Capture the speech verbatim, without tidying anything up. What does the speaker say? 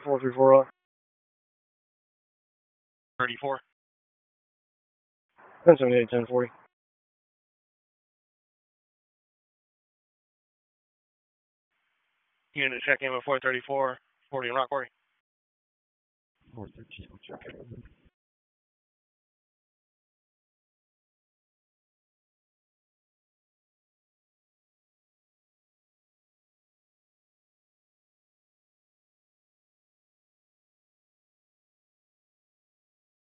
four three four on. thirty-four. ten seventy-eight, ten forty. Unit check in with four thirty-four, forty in Rock Quarry. four thirteen, check in.